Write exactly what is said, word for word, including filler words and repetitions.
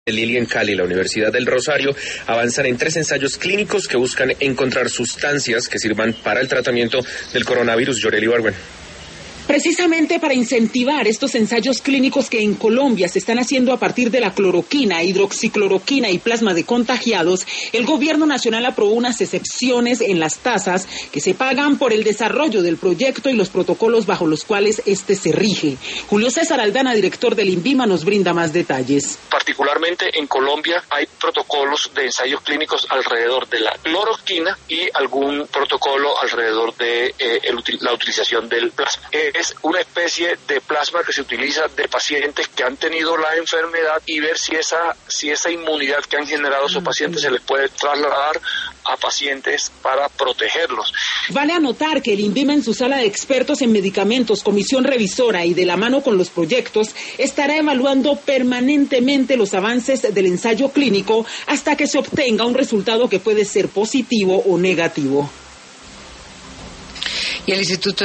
El Lili en Cali, la Universidad del Rosario, avanzan en tres ensayos clínicos que buscan encontrar sustancias que sirvan para el tratamiento del coronavirus. Yoreli Barwen. Precisamente para incentivar estos ensayos clínicos que en Colombia se están haciendo a partir de la cloroquina, hidroxicloroquina y plasma de contagiados, el Gobierno Nacional aprobó unas excepciones en las tasas que se pagan por el desarrollo del proyecto y los protocolos bajo los cuales este se rige. Julio César Aldana, director del INVIMA, nos brinda más detalles. Particularmente en Colombia hay protocolos de ensayos clínicos alrededor de la cloroquina y algún protocolo alrededor de eh, el, la utilización del plasma. Eh, Es una especie de plasma que se utiliza de pacientes que han tenido la enfermedad y ver si esa, si esa inmunidad que han generado esos pacientes se les puede trasladar a pacientes para protegerlos. Vale anotar que el INVIMA en su sala de expertos en medicamentos, comisión revisora y de la mano con los proyectos, estará evaluando permanentemente los avances del ensayo clínico hasta que se obtenga un resultado que puede ser positivo o negativo. Y el Instituto